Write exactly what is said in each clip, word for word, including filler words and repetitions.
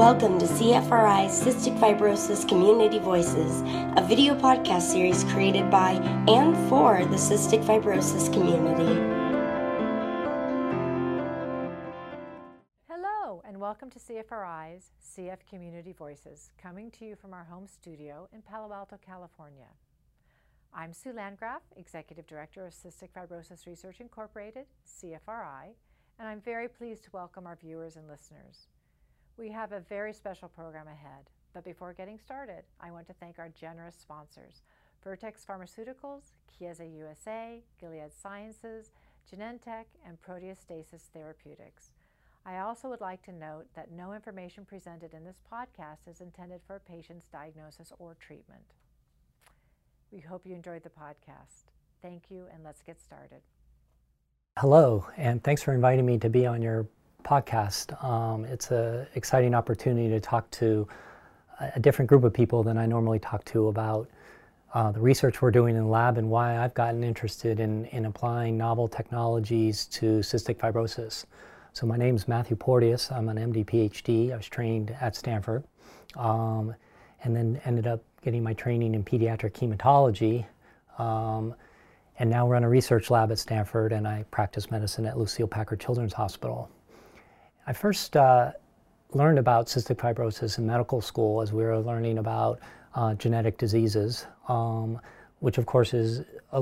Welcome to C F R I's Cystic Fibrosis Community Voices, a video podcast series created by and for the cystic fibrosis community. Hello, and welcome to C F R I's C F Community Voices, coming to you from our home studio in Palo Alto, California. I'm Sue Landgraf, Executive Director of Cystic Fibrosis Research Incorporated, C F R I, and I'm very pleased to welcome our viewers and listeners. We have a very special program ahead, but before getting started, I want to thank our generous sponsors, Vertex Pharmaceuticals, Chiesi U S A, Gilead Sciences, Genentech, and Proteostasis Therapeutics. I also would like to note that no information presented in this podcast is intended for a patient's diagnosis or treatment. We hope you enjoyed the podcast. Thank you, and let's get started. Hello, and thanks for inviting me to be on your podcast. Um, it's an exciting opportunity to talk to a different group of people than I normally talk to about uh, the research we're doing in the lab and why I've gotten interested in, in applying novel technologies to cystic fibrosis. So my name's Matthew Porteous. I'm an M D P H D. I was trained at Stanford um, and then ended up getting my training in pediatric hematology um, and now run a research lab at Stanford, and I practice medicine at Lucile Packard Children's Hospital. I first uh, learned about cystic fibrosis in medical school as we were learning about uh, genetic diseases, um, which of course is a,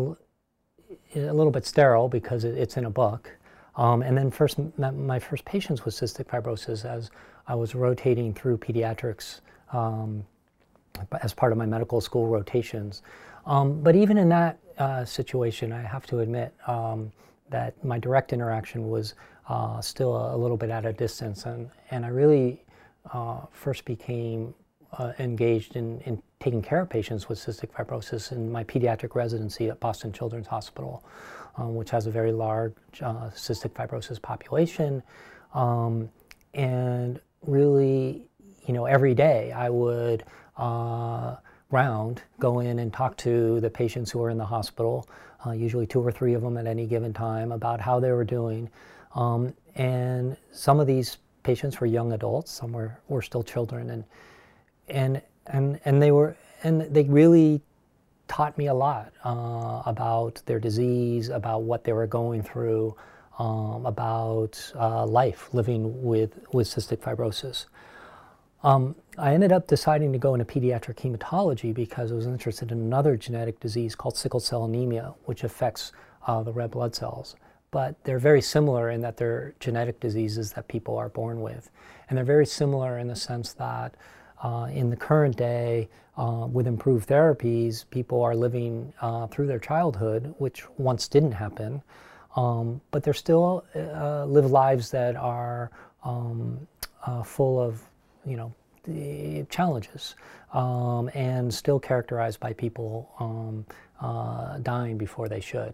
a little bit sterile because it, it's in a book. Um, and then first met my first patients with cystic fibrosis as I was rotating through pediatrics um, as part of my medical school rotations. Um, but even in that uh, situation, I have to admit um, that my direct interaction was Uh, still a, a little bit at a distance, and, and I really uh, first became uh, engaged in, in taking care of patients with cystic fibrosis in my pediatric residency at Boston Children's Hospital, um, which has a very large uh, cystic fibrosis population, um, and really, you know, every day I would uh, round, go in and talk to the patients who were in the hospital, uh, usually two or three of them at any given time, about how they were doing. Um, and some of these patients were young adults, some were, were still children, and and and and they were and they really taught me a lot uh, about their disease, about what they were going through, um, about uh, life living with with cystic fibrosis. Um, I ended up deciding to go into pediatric hematology because I was interested in another genetic disease called sickle cell anemia, which affects uh, the red blood cells. But they're very similar in that they're genetic diseases that people are born with. And they're very similar in the sense that uh, in the current day, uh, with improved therapies, people are living uh, through their childhood, which once didn't happen, um, but they're still uh, live lives that are um, uh, full of, you know, challenges um, and still characterized by people um, uh, dying before they should.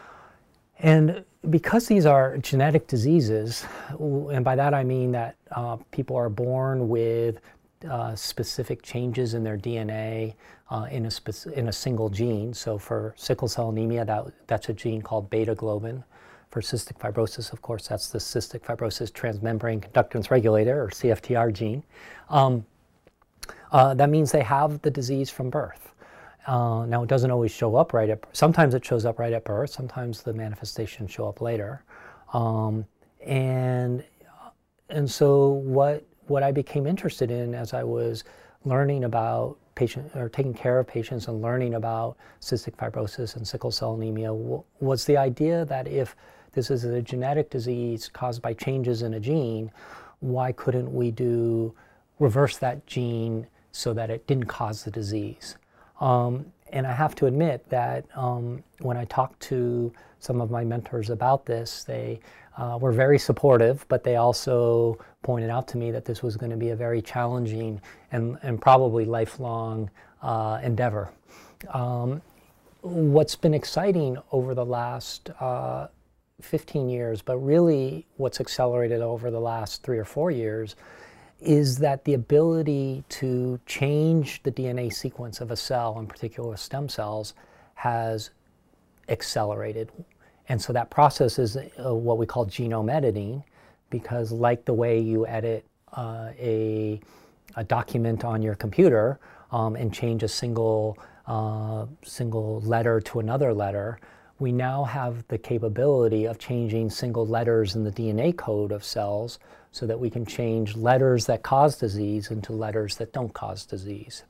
And because these are genetic diseases, and by that I mean that uh, people are born with uh, specific changes in their D N A uh, in, a speci- in a single gene. So for sickle cell anemia, that, that's a gene called beta globin. For cystic fibrosis, of course, that's the cystic fibrosis transmembrane conductance regulator, or C F T R gene. Um, uh, that means they have the disease from birth. Uh, now, it doesn't always show up right at, sometimes it shows up right at birth, sometimes the manifestations show up later. Um, and and so what, what I became interested in as I was learning about patient, or taking care of patients and learning about cystic fibrosis and sickle cell anemia w- was the idea that if this is a genetic disease caused by changes in a gene, why couldn't we do, reverse that gene so that it didn't cause the disease? Um, and I have to admit that um, when I talked to some of my mentors about this, they uh, were very supportive, but they also pointed out to me that this was going to be a very challenging and, and probably lifelong uh, endeavor. Um, what's been exciting over the last uh, fifteen years, but really what's accelerated over the last three or four years, is that the ability to change the D N A sequence of a cell, in particular stem cells, has accelerated. And so that process is uh, what we call genome editing, because like the way you edit uh, a, a document on your computer um, and change a single, uh, single letter to another letter, we now have the capability of changing single letters in the D N A code of cells so that we can change letters that cause disease into letters that don't cause disease.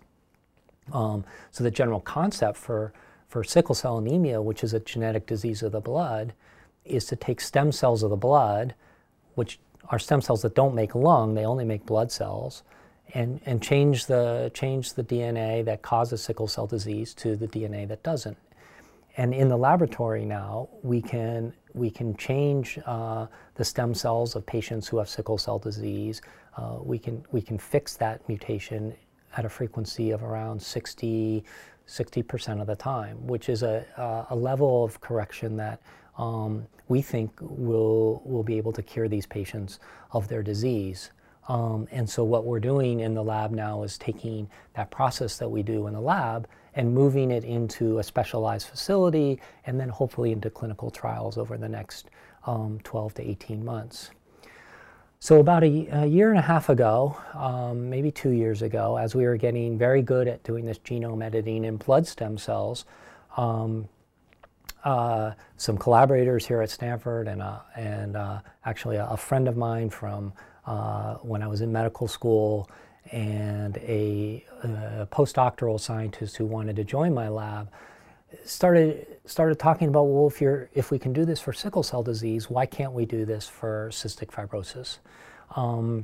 Um, so the general concept for, for sickle cell anemia, which is a genetic disease of the blood, is to take stem cells of the blood, which are stem cells that don't make lung, they only make blood cells, and, and change, the, change the D N A that causes sickle cell disease to the D N A that doesn't. And in the laboratory now, we can, we can change uh, the stem cells of patients who have sickle cell disease. Uh, we, can, we can fix that mutation at a frequency of around sixty percent of the time, which is a, a level of correction that um, we think will, will be able to cure these patients of their disease. Um, and so what we're doing in the lab now is taking that process that we do in the lab and moving it into a specialized facility and then hopefully into clinical trials over the next um, twelve to eighteen months. So about a, a year and a half ago, um, maybe two years ago, as we were getting very good at doing this genome editing in blood stem cells, um, uh, some collaborators here at Stanford and, uh, and uh, actually a, a friend of mine from uh, when I was in medical school and a, a postdoctoral scientist who wanted to join my lab started started talking about, well, if you're if we can do this for sickle cell disease, why can't we do this for cystic fibrosis? Um,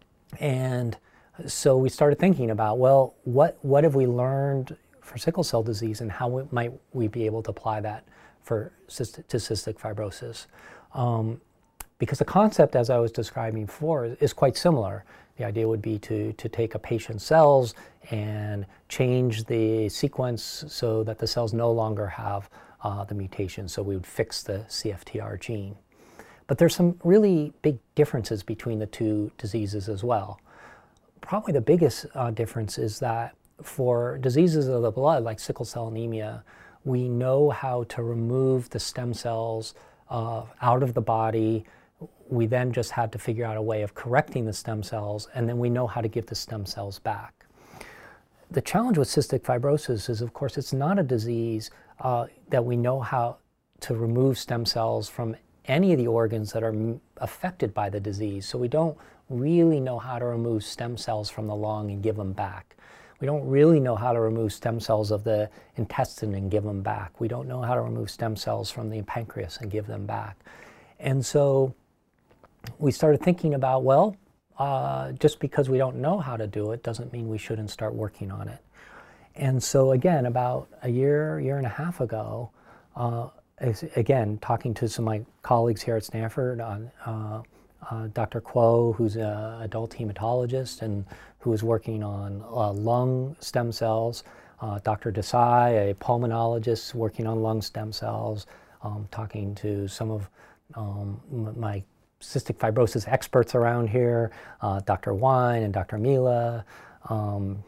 and so we started thinking about, well, what what have we learned for sickle cell disease, and how we, might we be able to apply that for cystic, to cystic fibrosis? Um, because the concept, as I was describing before, is quite similar. The idea would be to, to take a patient's cells and change the sequence so that the cells no longer have uh, the mutation, so we would fix the C F T R gene. But there's some really big differences between the two diseases as well. Probably the biggest uh, difference is that for diseases of the blood, like sickle cell anemia, we know how to remove the stem cells uh, out of the body. We then just had to figure out a way of correcting the stem cells, and then we know how to give the stem cells back. The challenge with cystic fibrosis is, of course, it's not a disease uh, that we know how to remove stem cells from any of the organs that are m affected by the disease. So we don't really know how to remove stem cells from the lung and give them back. We don't really know how to remove stem cells of the intestine and give them back. We don't know how to remove stem cells from the pancreas and give them back. And so we started thinking about, well, uh, just because we don't know how to do it doesn't mean we shouldn't start working on it. And so again, about a year, year and a half ago, uh, again, talking to some of my colleagues here at Stanford, on, uh, uh, Doctor Kuo, who's an adult hematologist and who is working on uh, lung stem cells, uh, Doctor Desai, a pulmonologist working on lung stem cells, um, talking to some of um, my cystic fibrosis experts around here, uh, Doctor Wine and Doctor Mila, um,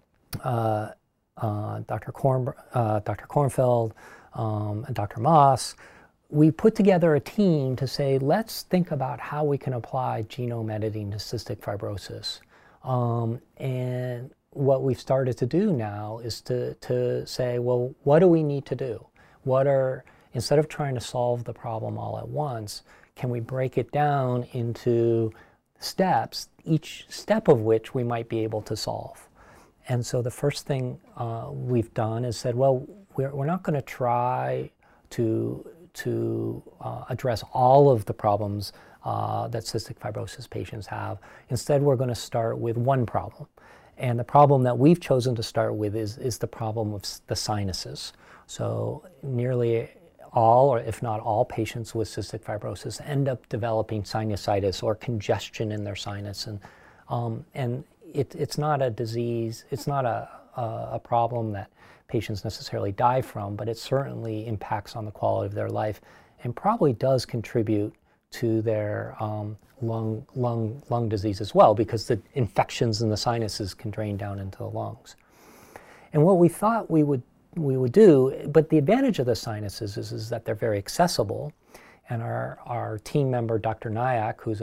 uh, uh, Doctor Korn, uh, Doctor Kornfeld, um, and Doctor Moss. We put together a team to say, let's think about how we can apply genome editing to cystic fibrosis. Um, and what we've started to do now is to, to say, well, what do we need to do? What are, instead of trying to solve the problem all at once, can we break it down into steps, each step of which we might be able to solve? And so the first thing uh, we've done is said, well, we're, we're not going to try to, to uh, address all of the problems uh, that cystic fibrosis patients have. Instead, we're going to start with one problem. And the problem that we've chosen to start with is, is the problem of the sinuses. So nearly all, or if not all, patients with cystic fibrosis end up developing sinusitis or congestion in their sinus. And, um, and it, it's not a disease, it's not a, a, a problem that patients necessarily die from, but it certainly impacts on the quality of their life and probably does contribute to their um, lung, lung, lung disease as well, because the infections in the sinuses can drain down into the lungs. And what we thought we would we would do, but the advantage of the sinuses is, is that they're very accessible, and our, our team member, Doctor Nayak, who's a,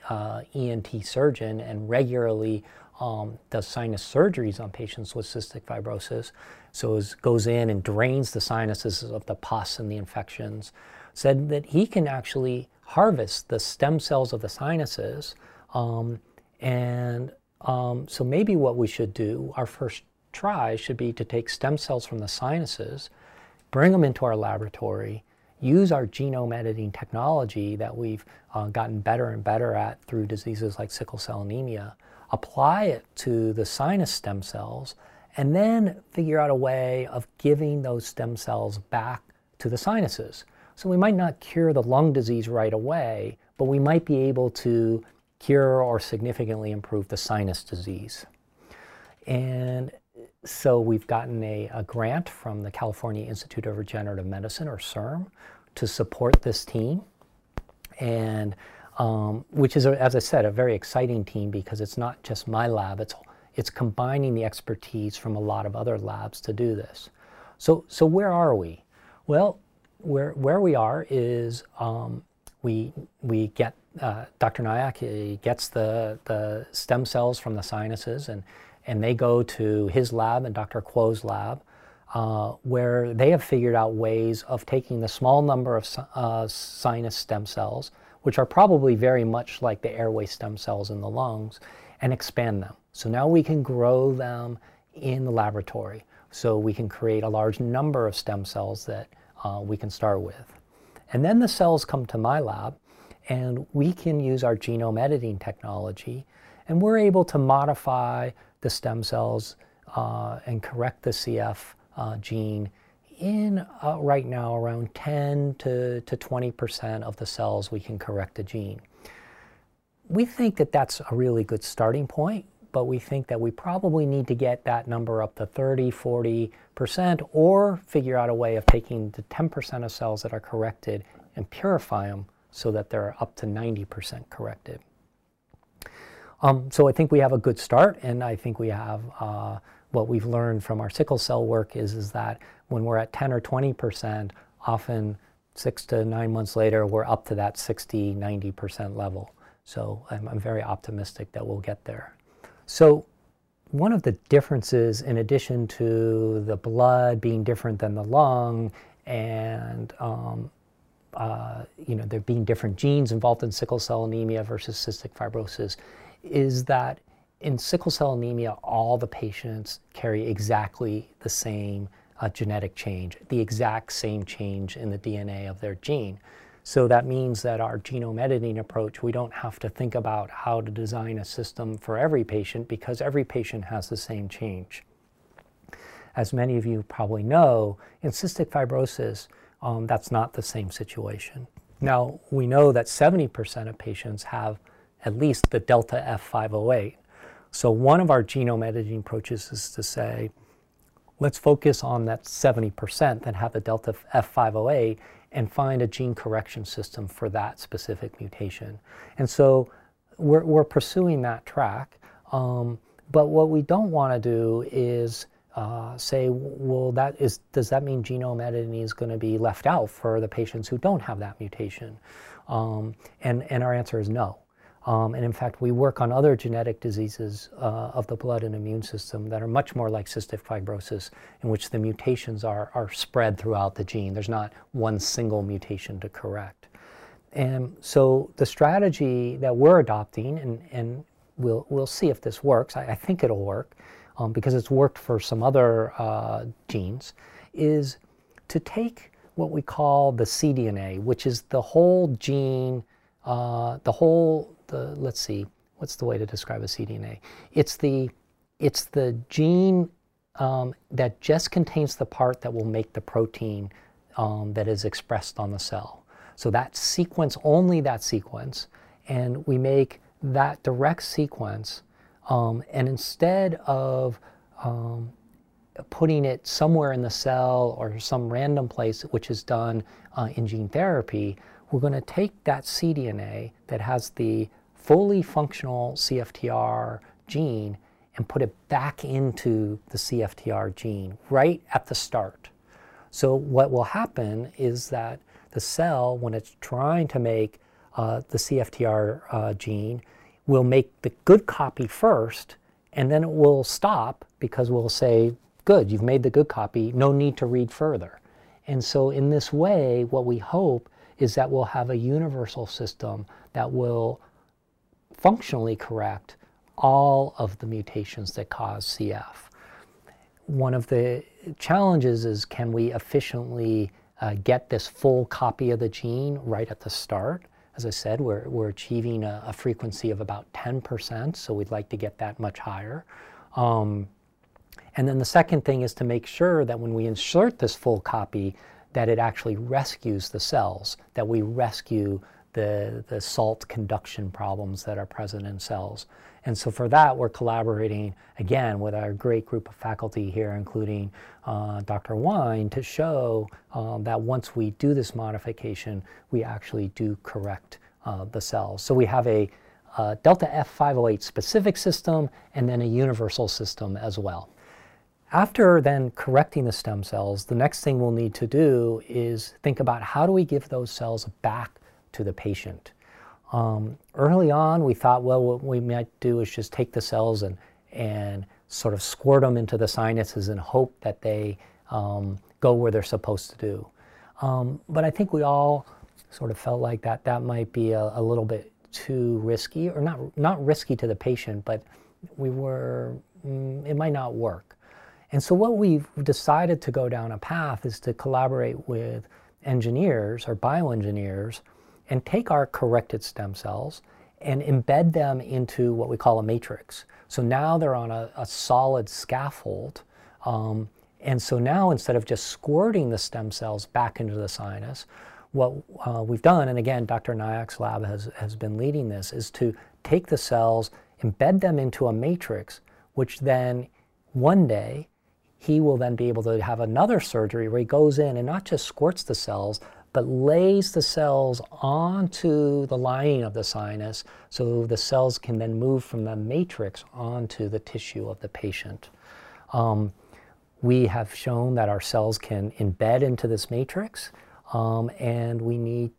uh, E N T surgeon and regularly um, does sinus surgeries on patients with cystic fibrosis, so it goes in and drains the sinuses of the pus and the infections, said that he can actually harvest the stem cells of the sinuses. Um, and um, so maybe what we should do, our first try should be to take stem cells from the sinuses, bring them into our laboratory, use our genome editing technology that we've uh, gotten better and better at through diseases like sickle cell anemia, apply it to the sinus stem cells, and then figure out a way of giving those stem cells back to the sinuses. So we might not cure the lung disease right away, but we might be able to cure or significantly improve the sinus disease. And so we've gotten a, a grant from the California Institute of Regenerative Medicine, or C I R M, to support this team, and um, which is, a, as I said, a very exciting team because it's not just my lab, it's, it's combining the expertise from a lot of other labs to do this. So, so where are we? Well, where, where we are is um, we, we get, uh, Doctor Nayak, he gets the, the stem cells from the sinuses, and and they go to his lab and Doctor Kuo's lab, uh, where they have figured out ways of taking the small number of uh, sinus stem cells, which are probably very much like the airway stem cells in the lungs, and expand them. So now we can grow them in the laboratory. So we can create a large number of stem cells that uh, we can start with. And then the cells come to my lab, and we can use our genome editing technology, and we're able to modify the stem cells uh, and correct the C F uh, gene in uh, right now around ten to twenty percent of the cells we can correct the gene. We think that that's a really good starting point, but we think that we probably need to get that number up to thirty, forty percent, or figure out a way of taking the ten percent of cells that are corrected and purify them so that they're up to ninety percent corrected. Um, so I think we have a good start, and I think we have uh, what we've learned from our sickle cell work is, is that when we're at ten or twenty percent, often six to nine months later, we're up to that sixty, ninety percent level. So I'm, I'm very optimistic that we'll get there. So one of the differences, in addition to the blood being different than the lung, and um, uh, you know, there being different genes involved in sickle cell anemia versus cystic fibrosis, is that in sickle cell anemia, all the patients carry exactly the same uh, genetic change, the exact same change in the D N A of their gene. So that means that our genome editing approach, we don't have to think about how to design a system for every patient because every patient has the same change. As many of you probably know, in cystic fibrosis, um, that's not the same situation. Now, we know that seventy percent of patients have at least the delta F five oh eight. So one of our genome editing approaches is to say, let's focus on that seventy percent that have the delta F five oh eight and find a gene correction system for that specific mutation. And so we're, we're pursuing that track. Um, but what we don't want to do is uh, say, well, that is, does that mean genome editing is going to be left out for the patients who don't have that mutation? Um, and, and our answer is no. Um, and in fact, we work on other genetic diseases uh, of the blood and immune system that are much more like cystic fibrosis, in which the mutations are, are spread throughout the gene. There's not one single mutation to correct. And so the strategy that we're adopting, and, and we'll, we'll see if this works, I, I think it'll work, um, because it's worked for some other uh, genes, is to take what we call the cDNA, which is the whole gene, uh, the whole The, let's see, what's the way to describe a cDNA? It's the, it's the gene um, that just contains the part that will make the protein um, that is expressed on the cell. So that sequence, only that sequence, and we make that direct sequence, um, and instead of um, putting it somewhere in the cell or some random place, which is done uh, in gene therapy, we're going to take that cDNA that has the fully functional C F T R gene and put it back into the C F T R gene right at the start. So what will happen is that the cell, when it's trying to make uh, the C F T R uh, gene, we'll make the good copy first, and then it will stop because we'll say, good, you've made the good copy, no need to read further. And so in this way, what we hope is that we'll have a universal system that will functionally correct all of the mutations that cause C F. One of the challenges is, can we efficiently uh, get this full copy of the gene right at the start? As I said, we're, we're achieving a, a frequency of about ten percent, so we'd like to get that much higher. Um, and then the second thing is to make sure that when we insert this full copy, that it actually rescues the cells, that we rescue the, the salt conduction problems that are present in cells. And so for that, we're collaborating, again, with our great group of faculty here, including uh, Doctor Wine, to show um, that once we do this modification, we actually do correct uh, the cells. So we have a uh, Delta F five oh eight specific system and then a universal system as well. After then correcting the stem cells, the next thing we'll need to do is think about how do we give those cells back to the patient. Um, early on, we thought, well, what we might do is just take the cells and, and sort of squirt them into the sinuses and hope that they um, go where they're supposed to do. Um, but I think we all sort of felt like that that might be a, a little bit too risky, or not, not risky to the patient, but we were, mm, it might not work. And so what we've decided to go down a path is to collaborate with engineers or bioengineers and take our corrected stem cells and embed them into what we call a matrix. So now they're on a, a solid scaffold. Um, and so now instead of just squirting the stem cells back into the sinus, what uh, we've done, and again, Doctor Nayak's lab has, has been leading this, is to take the cells, embed them into a matrix, which then one day he will then be able to have another surgery where he goes in and not just squirts the cells, but lays the cells onto the lining of the sinus so the cells can then move from the matrix onto the tissue of the patient. Um, we have shown that our cells can embed into this matrix, um, and we need,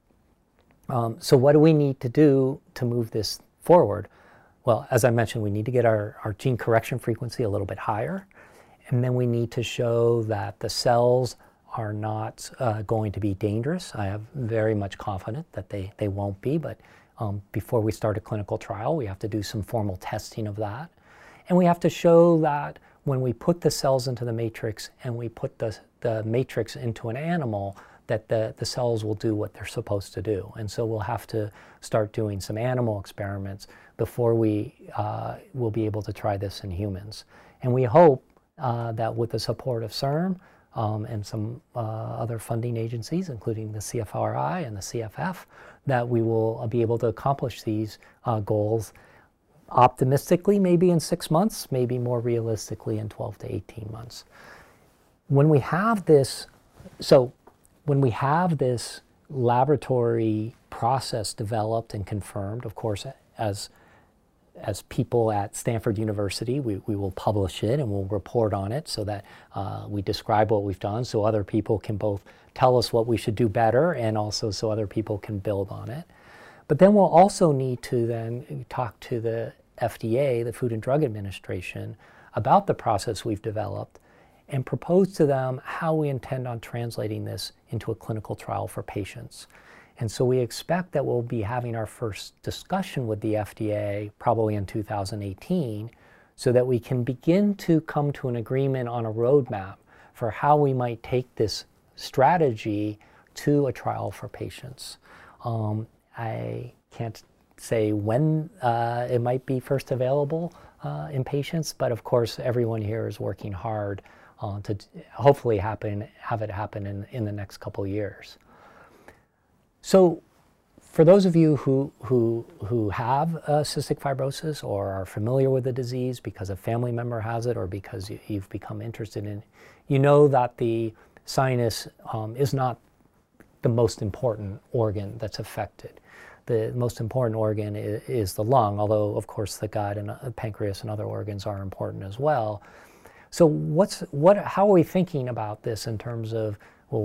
um, so what do we need to do to move this forward? Well, as I mentioned, we need to get our, our gene correction frequency a little bit higher, and then we need to show that the cells are not uh, going to be dangerous. I am very much confident that they, they won't be, but um, before we start a clinical trial, we have to do some formal testing of that. And we have to show that when we put the cells into the matrix and we put the, the matrix into an animal, that the, the cells will do what they're supposed to do. And so we'll have to start doing some animal experiments before we uh, will be able to try this in humans. And we hope uh, that with the support of C I R M, Um, and some uh, other funding agencies, including the C F R I and the C F F, that we will uh, be able to accomplish these uh, goals optimistically, maybe in six months, maybe more realistically in twelve to eighteen months. When we have this, so when we have this laboratory process developed and confirmed, of course, as as people at Stanford University, we, we will publish it and we'll report on it so that uh, we describe what we've done so other people can both tell us what we should do better and also so other people can build on it. But then we'll also need to then talk to the F D A, the Food and Drug Administration, about the process we've developed and propose to them how we intend on translating this into a clinical trial for patients. And so we expect that we'll be having our first discussion with the F D A probably in two thousand eighteen so that we can begin to come to an agreement on a roadmap for how we might take this strategy to a trial for patients. Um, I can't say when uh, it might be first available uh, in patients, but of course everyone here is working hard uh, to hopefully happen, have it happen in, in the next couple years. So for those of you who, who, who have uh, cystic fibrosis or are familiar with the disease because a family member has it or because you, you've become interested in it, you know that the sinus um, is not the most important organ that's affected. The most important organ is, is the lung, although of course the gut and uh, pancreas and other organs are important as well. So what's, what, how are we thinking about this in terms of, well,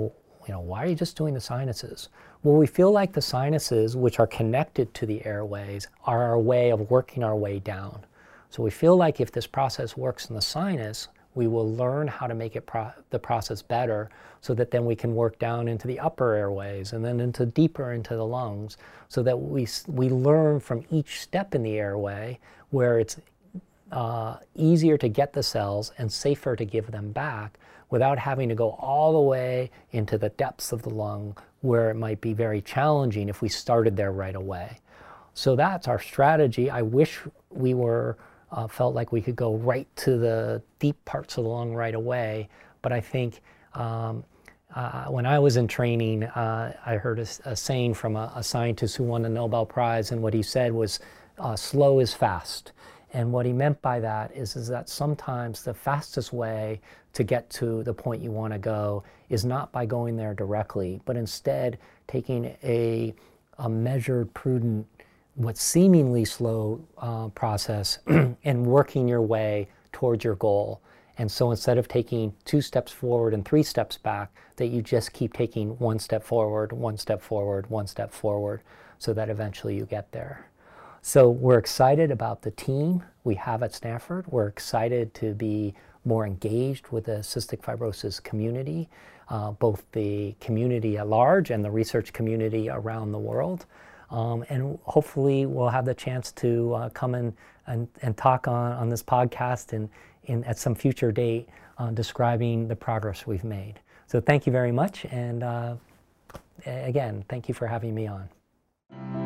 you know, why are you just doing the sinuses? Well, we feel like the sinuses, which are connected to the airways, are our way of working our way down. So we feel like if this process works in the sinus, we will learn how to make it pro the process better, so that then we can work down into the upper airways and then into deeper into the lungs, so that we, we learn from each step in the airway where it's uh, easier to get the cells and safer to give them back without having to go all the way into the depths of the lung, where it might be very challenging if we started there right away. So that's our strategy. I wish we were Uh, felt like we could go right to the deep parts of the lung right away, but I think um, uh, when I was in training, uh, I heard a, a saying from a, a scientist who won the Nobel Prize, and what he said was, uh, slow is fast. And what he meant by that is, is that sometimes the fastest way to get to the point you want to go is not by going there directly, but instead taking a, a measured, prudent, what seemingly slow uh, process and working your way towards your goal. And so instead of taking two steps forward and three steps back, that you just keep taking one step forward, one step forward, one step forward, so that eventually you get there. So we're excited about the team we have at Stanford. We're excited to be more engaged with the cystic fibrosis community, uh, both the community at large and the research community around the world. Um, and hopefully we'll have the chance to uh, come in and, and talk on, on this podcast and in, at some future date uh, describing the progress we've made. So thank you very much, and uh, again, thank you for having me on.